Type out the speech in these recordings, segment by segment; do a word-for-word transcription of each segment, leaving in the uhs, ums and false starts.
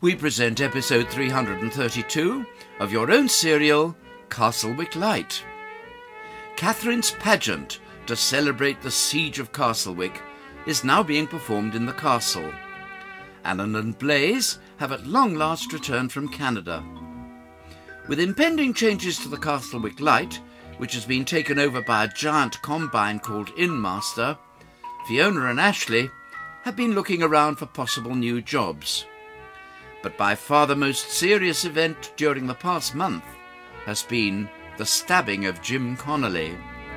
we present episode three hundred thirty-two of your own serial, Castlewick Light. Catherine's pageant to celebrate the siege of Castlewick is now being performed in the castle. Alan and Blaise have at long last returned from Canada. With impending changes to the Castlewick Light, which has been taken over by a giant combine called Innmaster, Fiona and Ashley have been looking around for possible new jobs. But by far the most serious event during the past month has been the stabbing of Jim Connolly.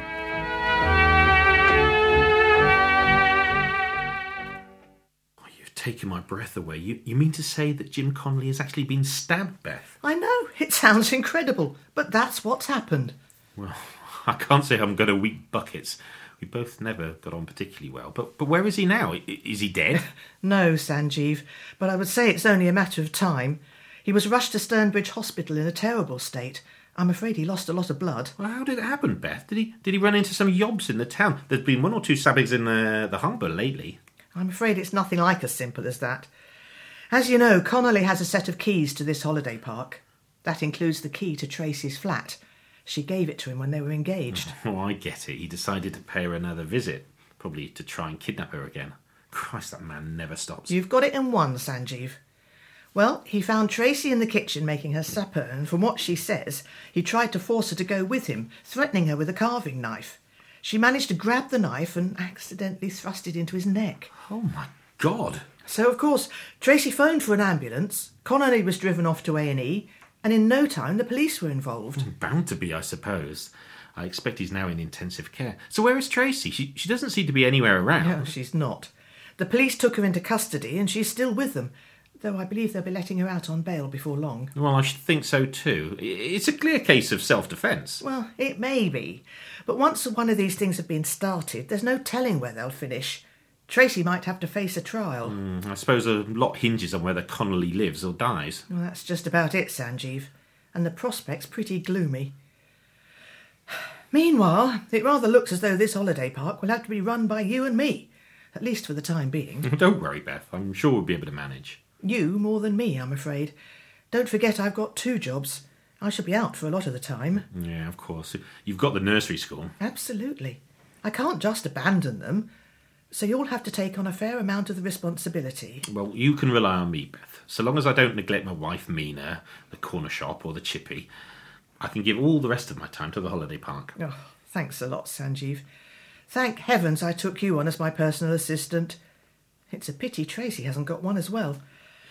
Oh, you've taken my breath away. You, you mean to say that Jim Connolly has actually been stabbed, Beth? I know, it sounds incredible, but that's what's happened. Well, I can't say I'm going to weep buckets. We both never got on particularly well. But but where is he now? I- is he dead? No, Sanjeev, but I would say it's only a matter of time. He was rushed to Sternbridge Hospital in a terrible state. I'm afraid he lost a lot of blood. Well, how did it happen, Beth? Did he did he run into some yobs in the town? There's been one or two stabbings in the, the harbour lately. I'm afraid it's nothing like as simple as that. As you know, Connolly has a set of keys to this holiday park. That includes the key to Tracy's flat. She gave it to him when they were engaged. Oh, I get it. He decided to pay her another visit, probably to try and kidnap her again. Christ, that man never stops. You've got it in one, Sanjeev. Well, he found Tracy in the kitchen making her supper, and from what she says, he tried to force her to go with him, threatening her with a carving knife. She managed to grab the knife and accidentally thrust it into his neck. Oh, my God. So, of course, Tracy phoned for an ambulance, Connolly was driven off to A and E, and in no time the police were involved. Bound to be, I suppose. I expect he's now in intensive care. So where is Tracy? She she doesn't seem to be anywhere around. No, she's not. The police took her into custody and she's still with them, though I believe they'll be letting her out on bail before long. Well, I should think so too. It's a clear case of self-defence. Well, it may be. But once one of these things have been started, there's no telling where they'll finish. Tracy might have to face a trial. Mm, I suppose a lot hinges on whether Connolly lives or dies. Well, that's just about it, Sanjeev. And the prospect's pretty gloomy. Meanwhile, it rather looks as though this holiday park will have to be run by you and me, at least for the time being. Don't worry, Beth. I'm sure we'll be able to manage. You more than me, I'm afraid. Don't forget I've got two jobs. I shall be out for a lot of the time. Yeah, of course. You've got the nursery school. Absolutely. I can't just abandon them. So you'll have to take on a fair amount of the responsibility. Well, you can rely on me, Beth. So long as I don't neglect my wife, Mina, the corner shop or the chippy, I can give all the rest of my time to the holiday park. Oh, thanks a lot, Sanjeev. Thank heavens I took you on as my personal assistant. It's a pity Tracy hasn't got one as well.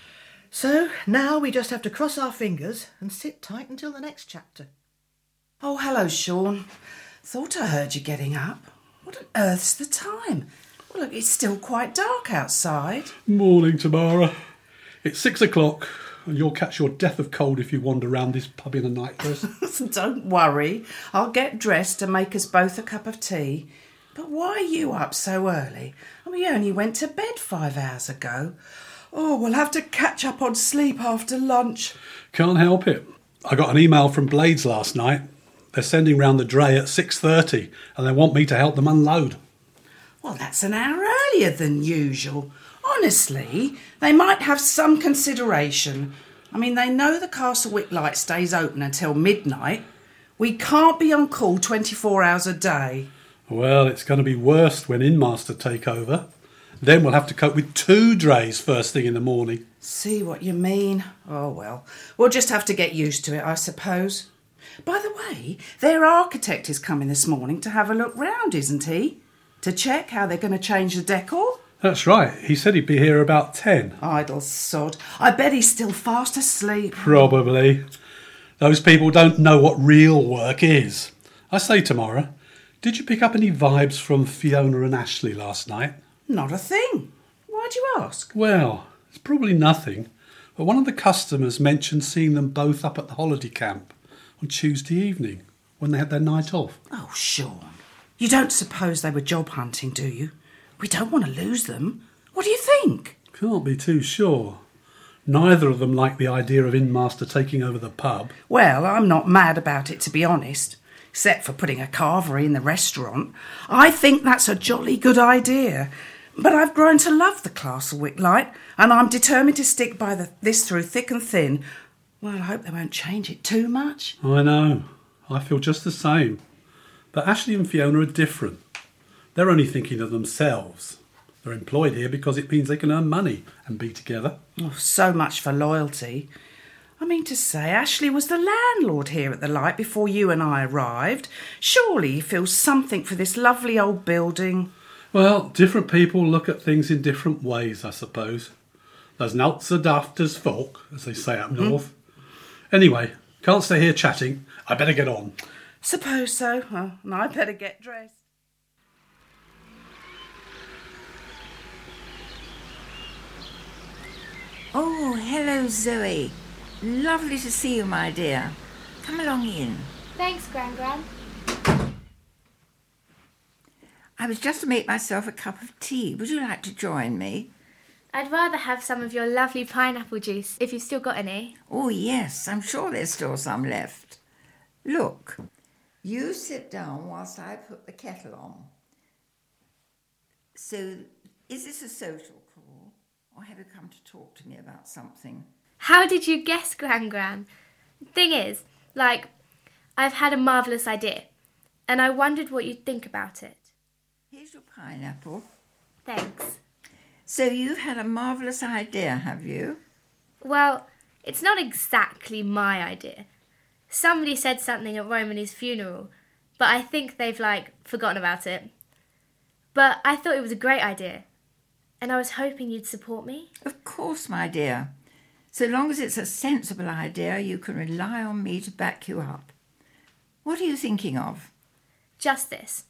So now we just have to cross our fingers and sit tight until the next chapter. Oh, hello, Sean. Thought I heard you getting up. What on earth's the time? Well, look, it's still quite dark outside. Morning, Tamara. It's six o'clock, and you'll catch your death of cold if you wander round this pub in a nightdress. Don't worry. I'll get dressed and make us both a cup of tea. But why are you up so early? And we only went to bed five hours ago. Oh, we'll have to catch up on sleep after lunch. Can't help it. I got an email from Blades last night. They're sending round the dray at six thirty, and they want me to help them unload. Well, that's an hour earlier than usual. Honestly, they might have some consideration. I mean, they know the Castlewick Light stays open until midnight. We can't be on call twenty-four hours a day. Well, it's going to be worse when Innmaster take over. Then we'll have to cope with two drays first thing in the morning. See what you mean. Oh, well, we'll just have to get used to it, I suppose. By the way, their architect is coming this morning to have a look round, isn't he? To check how they're going to change the decor? That's right. He said he'd be here about ten. Idle sod. I bet he's still fast asleep. Probably. Those people don't know what real work is. I say, Tamara, did you pick up any vibes from Fiona and Ashley last night? Not a thing. Why'd you ask? Well, it's probably nothing, but one of the customers mentioned seeing them both up at the holiday camp on Tuesday evening when they had their night off. Oh, Sean. You don't suppose they were job hunting, do you? We don't want to lose them. What do you think? Can't be too sure. Neither of them like the idea of Innmaster taking over the pub. Well, I'm not mad about it, to be honest. Except for putting a carvery in the restaurant. I think that's a jolly good idea. But I've grown to love the Castlewick light, and I'm determined to stick by the, this through thick and thin. Well, I hope they won't change it too much. I know. I feel just the same. But Ashley and Fiona are different. They're only thinking of themselves. They're employed here because it means they can earn money and be together. Oh, so much for loyalty. I mean to say, Ashley was the landlord here at the light before you and I arrived. Surely he feels something for this lovely old building. Well, different people look at things in different ways, I suppose. There's nowt so daft as folk, as they say up north. Anyway, can't stay here chatting. I better get on. Suppose so. Oh, and I better get dressed. Oh, hello, Zoe. Lovely to see you, my dear. Come along in. Thanks, Gran Gran. I was just to make myself a cup of tea. Would you like to join me? I'd rather have some of your lovely pineapple juice, if you've still got any. Oh, yes, I'm sure there's still some left. Look, you sit down whilst I put the kettle on. So, is this a social call, or have you come to talk to me about something? How did you guess, Gran Gran? Thing is, like, I've had a marvellous idea, and I wondered what you'd think about it. Here's your pineapple. Thanks. So you've had a marvellous idea, have you? Well, it's not exactly my idea. Somebody said something at Romany's funeral, but I think they've, like, forgotten about it. But I thought it was a great idea, and I was hoping you'd support me. Of course, my dear. So long as it's a sensible idea, you can rely on me to back you up. What are you thinking of? Just this.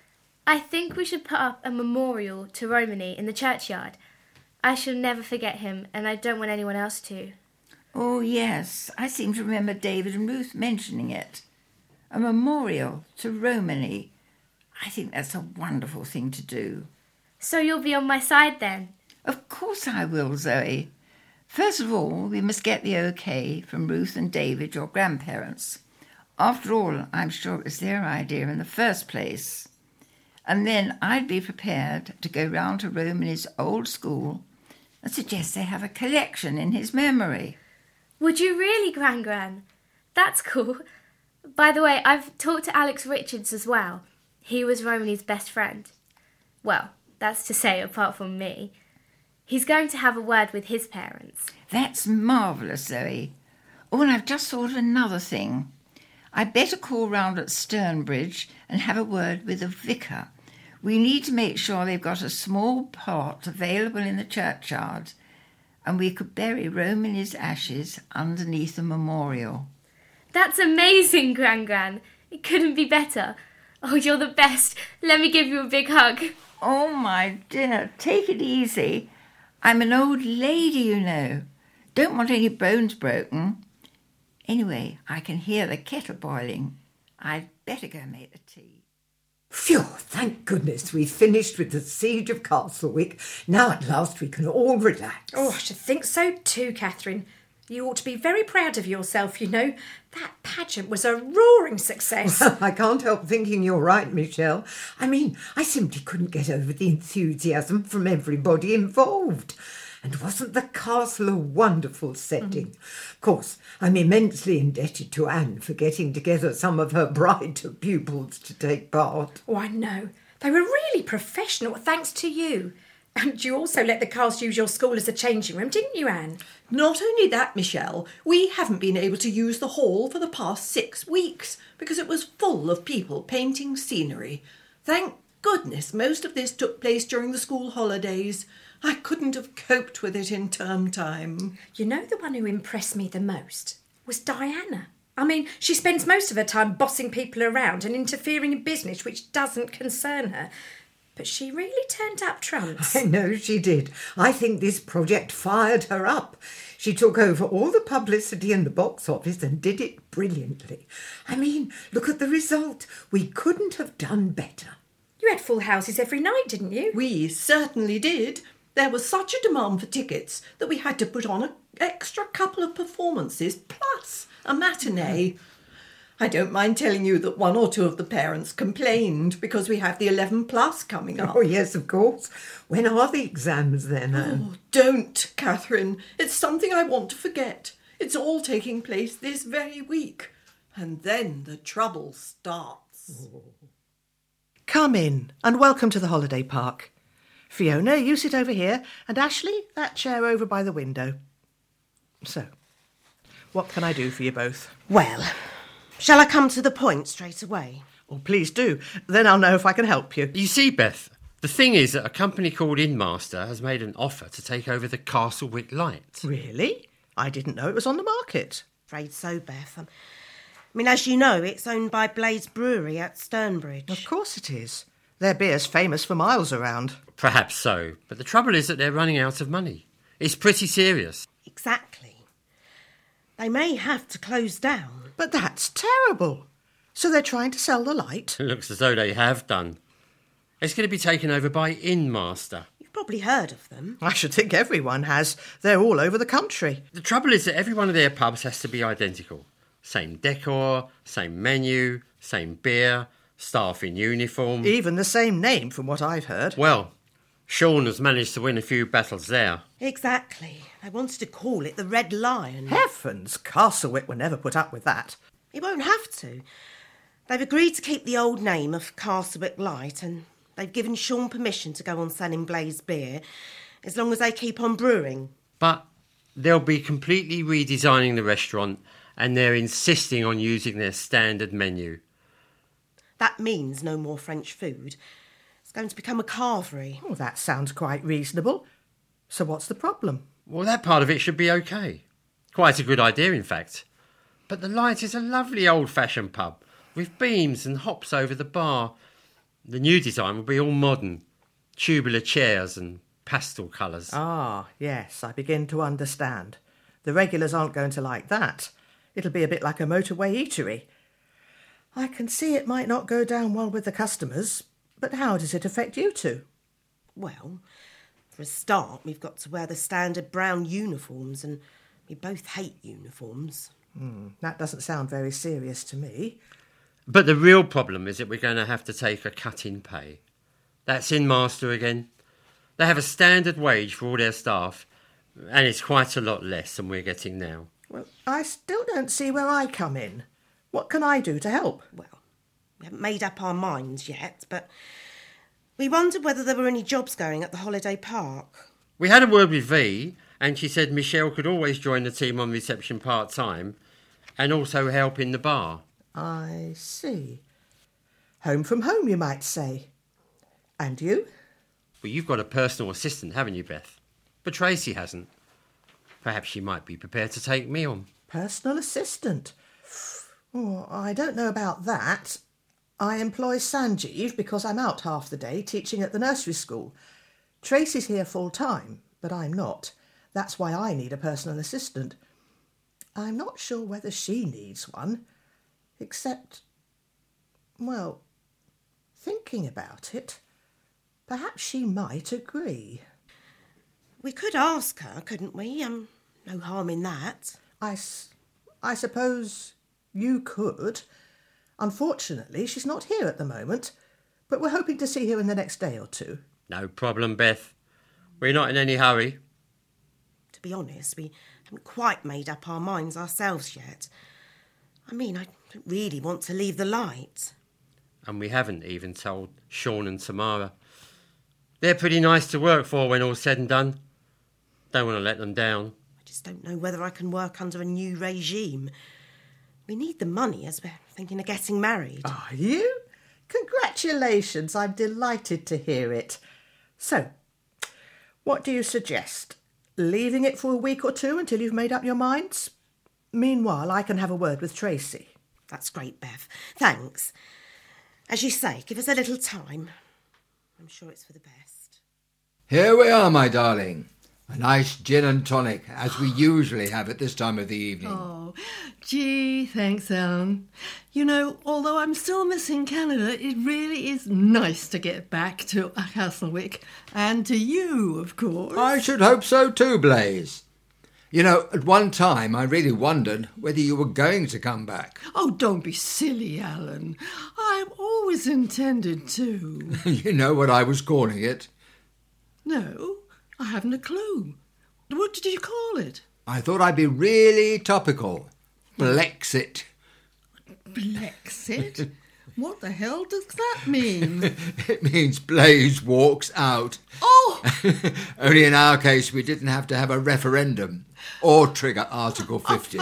I think we should put up a memorial to Romany in the churchyard. I shall never forget him, and I don't want anyone else to. Oh, yes, I seem to remember David and Ruth mentioning it. A memorial to Romany. I think that's a wonderful thing to do. So you'll be on my side then? Of course I will, Zoe. First of all, we must get the okay from Ruth and David, your grandparents. After all, I'm sure it was their idea in the first place. And then I'd be prepared to go round to Romany's old school and suggest they have a collection in his memory. Would you really, Gran Gran? That's cool. By the way, I've talked to Alex Richards as well. He was Romany's best friend. Well, that's to say, apart from me. He's going to have a word with his parents. That's marvellous, Zoe. Oh, and I've just thought of another thing. I'd better call round at Sternbridge and have a word with the vicar. We need to make sure they've got a small plot available in the churchyard, and we could bury Romany's ashes underneath the memorial. That's amazing, Gran Gran. It couldn't be better. Oh, you're the best. Let me give you a big hug. Oh, my dear, take it easy. I'm an old lady, you know. Don't want any bones broken. Anyway, I can hear the kettle boiling. I'd better go make the tea. Phew, thank goodness we've finished with the siege of Castlewick. Now at last we can all relax. Oh, I should think so too, Catherine. You ought to be very proud of yourself, you know. That pageant was a roaring success. Well, I can't help thinking you're right, Michelle. I mean, I simply couldn't get over the enthusiasm from everybody involved. And wasn't the castle a wonderful setting? Mm. Of course, I'm immensely indebted to Anne for getting together some of her brighter pupils to take part. Oh, I know. They were really professional, thanks to you. And you also let the cast use your school as a changing room, didn't you, Anne? Not only that, Michelle, we haven't been able to use the hall for the past six weeks because it was full of people painting scenery. Thank goodness most of this took place during the school holidays. I couldn't have coped with it in term time. You know, the one who impressed me the most was Diana. I mean, she spends most of her time bossing people around and interfering in business which doesn't concern her. But she really turned up trumps. I know she did. I think this project fired her up. She took over all the publicity in the box office and did it brilliantly. I mean, look at the result. We couldn't have done better. You had full houses every night, didn't you? We certainly did. There was such a demand for tickets that we had to put on an extra couple of performances plus a matinee. I don't mind telling you that one or two of the parents complained because we have the eleven plus coming up. Oh, yes, of course. When are the exams then, Anne? Oh, don't, Catherine. It's something I want to forget. It's all taking place this very week. And then the trouble starts. Oh. Come in and welcome to the holiday park. Fiona, you sit over here, and Ashley, that chair over by the window. So, what can I do for you both? Well, shall I come to the point straight away? Oh, please do. Then I'll know if I can help you. You see, Beth, the thing is that a company called Inmaster has made an offer to take over the Castlewick Light. Really? I didn't know it was on the market. Afraid so, Beth. Um, I mean, as you know, it's owned by Blaze Brewery at Sturnbridge. Of course it is. Their beer's famous for miles around. Perhaps so, but the trouble is that they're running out of money. It's pretty serious. Exactly. They may have to close down. But that's terrible. So they're trying to sell the light? It looks as though they have done. It's going to be taken over by Inmaster. You've probably heard of them. I should think everyone has. They're all over the country. The trouble is that every one of their pubs has to be identical. Same decor, same menu, same beer, staff in uniform. Even the same name, from what I've heard. Well, Sean has managed to win a few battles there. Exactly. They wanted to call it the Red Lion. Heavens, Castlewick will never put up with that. It won't have to. They've agreed to keep the old name of Castlewick Light, and they've given Sean permission to go on selling Blaze beer as long as they keep on brewing. But they'll be completely redesigning the restaurant, and they're insisting on using their standard menu. That means no more French food. It's going to become a carvery. Oh, that sounds quite reasonable. So what's the problem? Well, that part of it should be okay. Quite a good idea, in fact. But the Light is a lovely old-fashioned pub, with beams and hops over the bar. The new design will be all modern. Tubular chairs and pastel colours. Ah, yes, I begin to understand. The regulars aren't going to like that. It'll be a bit like a motorway eatery. I can see it might not go down well with the customers, but how does it affect you two? Well, for a start, we've got to wear the standard brown uniforms, and we both hate uniforms. Hmm, that doesn't sound very serious to me. But the real problem is that we're going to have to take a cut in pay. That's Inmaster again. They have a standard wage for all their staff, and it's quite a lot less than we're getting now. Well, I still don't see where I come in. What can I do to help? Well, we haven't made up our minds yet, but we wondered whether there were any jobs going at the holiday park. We had a word with V, and she said Michelle could always join the team on reception part-time and also help in the bar. I see. Home from home, you might say. And you? Well, you've got a personal assistant, haven't you, Beth? But Tracy hasn't. Perhaps she might be prepared to take me on. Personal assistant? Oh, I don't know about that. I employ Sanjeev because I'm out half the day teaching at the nursery school. Tracy's here full-time, but I'm not. That's why I need a personal assistant. I'm not sure whether she needs one, except, well, thinking about it, perhaps she might agree. We could ask her, couldn't we? Um, no harm in that. I, s- I suppose you could. Unfortunately, she's not here at the moment, but we're hoping to see her in the next day or two. No problem, Beth. We're not in any hurry. To be honest, we haven't quite made up our minds ourselves yet. I mean, I don't really want to leave the Light. And we haven't even told Sean and Tamara. They're pretty nice to work for when all's said and done. Don't want to let them down. I just don't know whether I can work under a new regime. We need the money as we're thinking of getting married. Are you? Congratulations, I'm delighted to hear it. So, what do you suggest? Leaving it for a week or two until you've made up your minds? Meanwhile, I can have a word with Tracy. That's great, Bev. Thanks. As you say, give us a little time. I'm sure it's for the best. Here we are, my darling. A nice gin and tonic, as we usually have at this time of the evening. Oh, gee, thanks, Alan. You know, although I'm still missing Canada, it really is nice to get back to Castlewick. And to you, of course. I should hope so too, Blaze. You know, at one time I really wondered whether you were going to come back. Oh, don't be silly, Alan. I've always intended to. You know what I was calling it? No, I haven't a clue. What did you call it? I thought I'd be really topical. Blexit. Blexit? What the hell does that mean? It means Blaze walks out. Oh! Only in our case we didn't have to have a referendum or trigger Article fifty.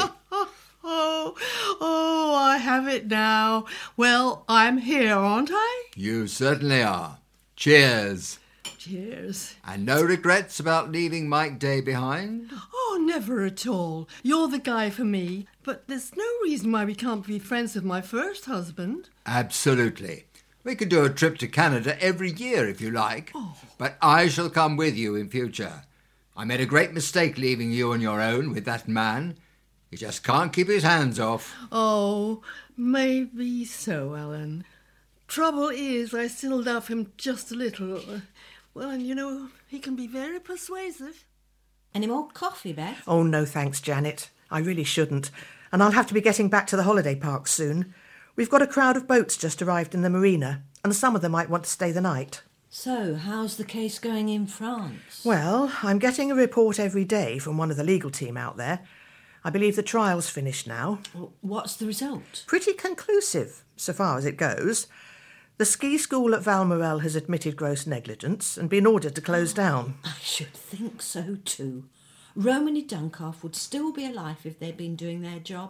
Oh, oh, I have it now. Well, I'm here, aren't I? You certainly are. Cheers. Cheers. And no regrets about leaving Mike Day behind? Oh, never at all. You're the guy for me. But there's no reason why we can't be friends with my first husband. Absolutely. We could do a trip to Canada every year if you like. Oh. But I shall come with you in future. I made a great mistake leaving you on your own with that man. He just can't keep his hands off. Oh, maybe so, Alan. Trouble is, I still love him just a little. Well, and you know, he can be very persuasive. Any more coffee, Beth? Oh, no thanks, Janet. I really shouldn't. And I'll have to be getting back to the holiday park soon. We've got a crowd of boats just arrived in the marina, and some of them might want to stay the night. So, how's the case going in France? Well, I'm getting a report every day from one of the legal team out there. I believe the trial's finished now. Well, what's the result? Pretty conclusive, so far as it goes. The ski school at Valmorel has admitted gross negligence and been ordered to close down. I should think so too. Romany Duncalf would still be alive if they'd been doing their job.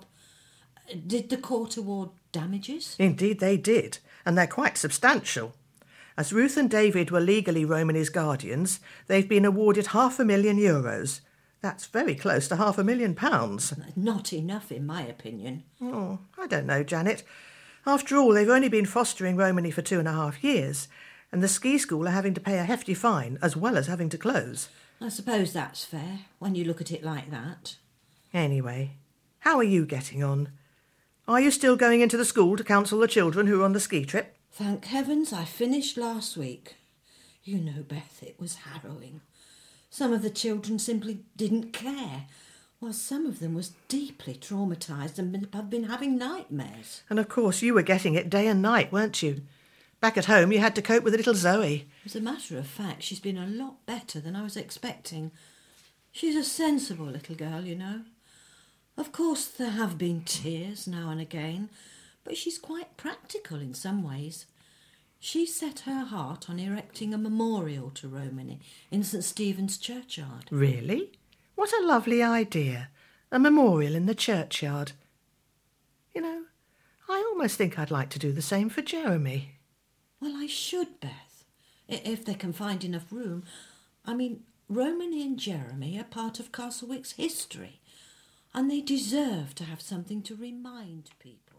Did the court award damages? Indeed they did, and they're quite substantial. As Ruth and David were legally Romany's guardians, they've been awarded half a million euros. That's very close to half a million pounds. Not enough, in my opinion. Oh, I don't know, Janet. After all, they've only been fostering Romany for two and a half years, and the ski school are having to pay a hefty fine as well as having to close. I suppose that's fair, when you look at it like that. Anyway, how are you getting on? Are you still going into the school to counsel the children who are on the ski trip? Thank heavens I finished last week. You know, Beth, it was harrowing. Some of the children simply didn't care, while some of them was deeply traumatised and had been having nightmares. And of course you were getting it day and night, weren't you? Back at home you had to cope with little Zoe. As a matter of fact, she's been a lot better than I was expecting. She's a sensible little girl, you know. Of course there have been tears now and again, but she's quite practical in some ways. She set her heart on erecting a memorial to Romany in St Stephen's churchyard. Really? What a lovely idea. A memorial in the churchyard. You know, I almost think I'd like to do the same for Jeremy. Well, I should, Beth, if they can find enough room. I mean, Romany and Jeremy are part of Castlewick's history, and they deserve to have something to remind people.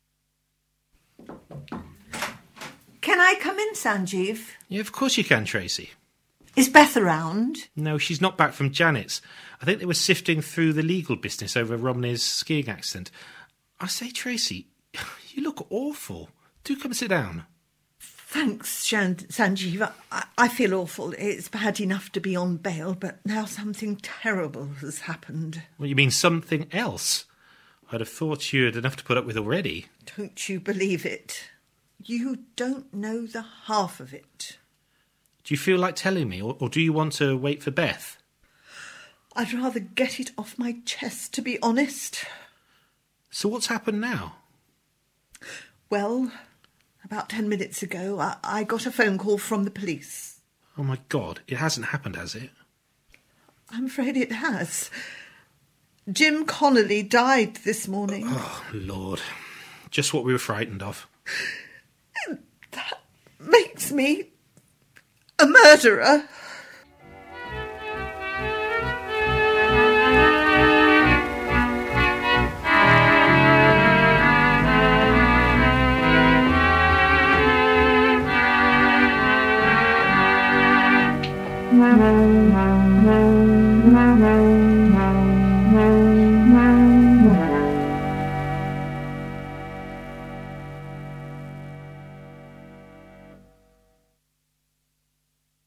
Can I come in, Sanjeev? Yeah, of course you can, Tracy. Is Beth around? No, she's not back from Janet's. I think they were sifting through the legal business over Romney's skiing accident. I say, Tracy, you look awful. Do come sit down. Thanks, Shan- Sanjeev. I-, I feel awful. It's bad enough to be on bail, but now something terrible has happened. Well, you mean something else? I'd have thought you had enough to put up with already. Don't you believe it? You don't know the half of it. Do you feel like telling me, or, or do you want to wait for Beth? I'd rather get it off my chest, to be honest. So what's happened now? Well, about ten minutes ago, I, I got a phone call from the police. Oh, my God, it hasn't happened, has it? I'm afraid it has. Jim Connolly died this morning. Oh, Lord. Just what we were frightened of. That makes me a murderer.